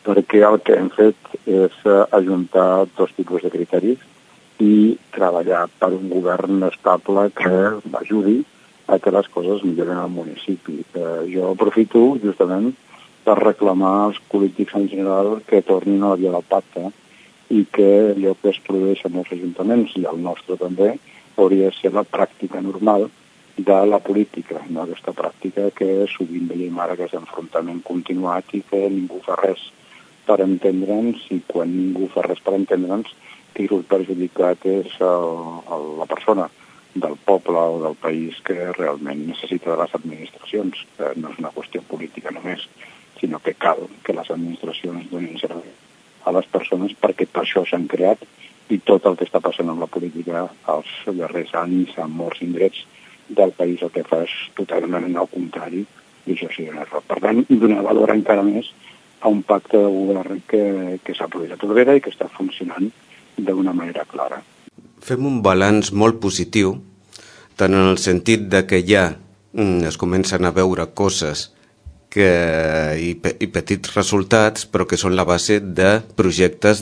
perquè el que hem fet és ajuntar dos tipus de criteris i treballar per un govern estable que ajudi a que les coses milloren al municipi. Jo aprofito justament per reclamar als polítics en general que tornin a la via del pacte i que allò que es produeix en els ajuntaments, i el nostre també, hauria de ser la pràctica normal de la política, no aquesta pràctica que sovint veiem ara que és enfrontament continuat i que ningú fa res per entendre'ns, i quan ningú fa res per entendre'ns, qui el perjudicat és la persona del poble o del país que realment necessita de les administracions. No és una qüestió política només, sinó que cal que les administracions donin servei a les persones, perquè per això s'han creat, i tot el que està passant amb la política els darrers anys en molts indrets del país el que fa és totalment al contrari, i això sí, un error. Per tant, donar valor encara més a un pacte de govern que s'ha produït a Tordera i que està funcionant d'una manera clara. Fem un balanç molt positiu, tant en el sentit de que ja es comencen a veure coses i petits resultats, però que són la base de projectes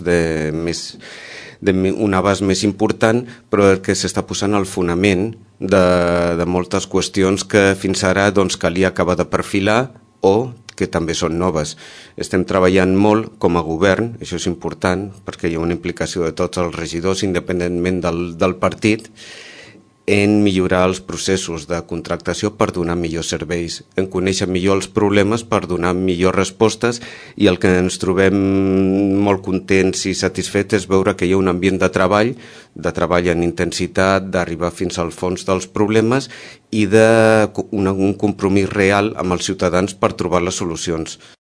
d'un abast més important, però que s'està posant al fonament de moltes qüestions que fins ara calia acabar de perfilar o que també són noves. Estem treballant molt com a govern, això és important, perquè hi ha una implicació de tots els regidors, independentment del partit, en millorar els processos de contractació per donar millors serveis, en conèixer millor els problemes per donar millors respostes, i el que ens trobem molt contents i satisfets és veure que hi ha un ambient de treball en intensitat, d'arribar fins al fons dels problemes i d'un compromís real amb els ciutadans per trobar les solucions.